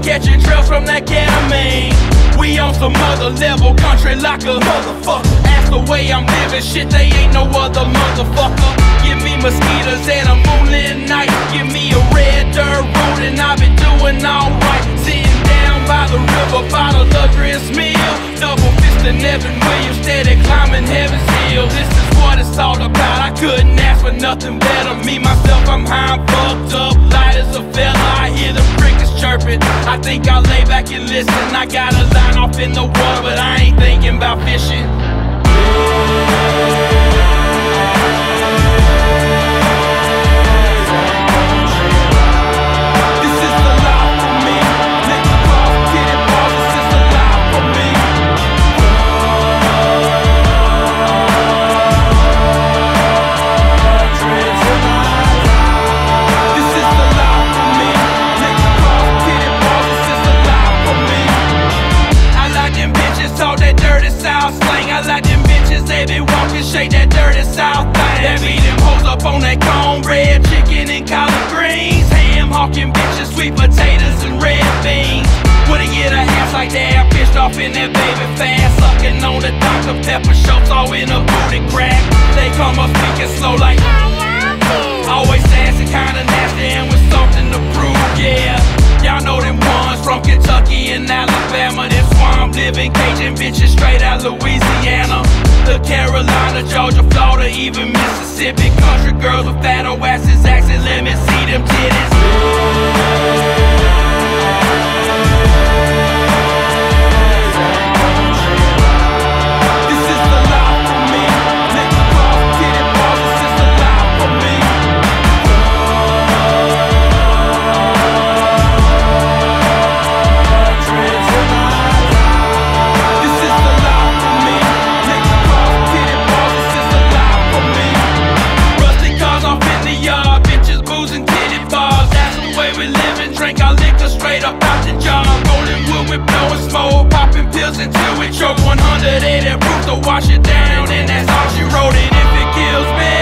catching trails from that ketamine. We on some other level, country like a motherfucker. Ask the way I'm living, shit, they ain't no other motherfucker. Give me mosquitoes and a moonlit night. Give me a red dirt road and I've been doing alright. Sitting down by the river, by the luxurious meal. Double fisting Evan Williams, steady climbing heaven's hill. This is what it's all about, I couldn't ask for nothing better. Me, myself, I'm high, I'm fucked up, light as a fella. I hear the crickets chirping, I think I'll lay back and listen. I got a line off in the water, but I ain't thinking about fishing. Shake that dirty south thing. That mean them hoes up on that cornbread, chicken and collard greens. Ham hawking bitches, sweet potatoes and red beans. When I get a ass like that, pissed off in that baby fast. Sucking on the Dr. Pepper shots, all in a booty crack. They come up speaking slow like always sassy, kinda nasty and with something to prove, yeah. Y'all know them ones from Kentucky and Alabama. Them swamp living Cajun bitches straight out Louisiana. The Carolina, Georgia, Florida, even Mississippi. Country girls with fat old asses, accent, let me see them titties. Until we choke 180 proof to wash it down, and that's all she wrote. And if it kills me,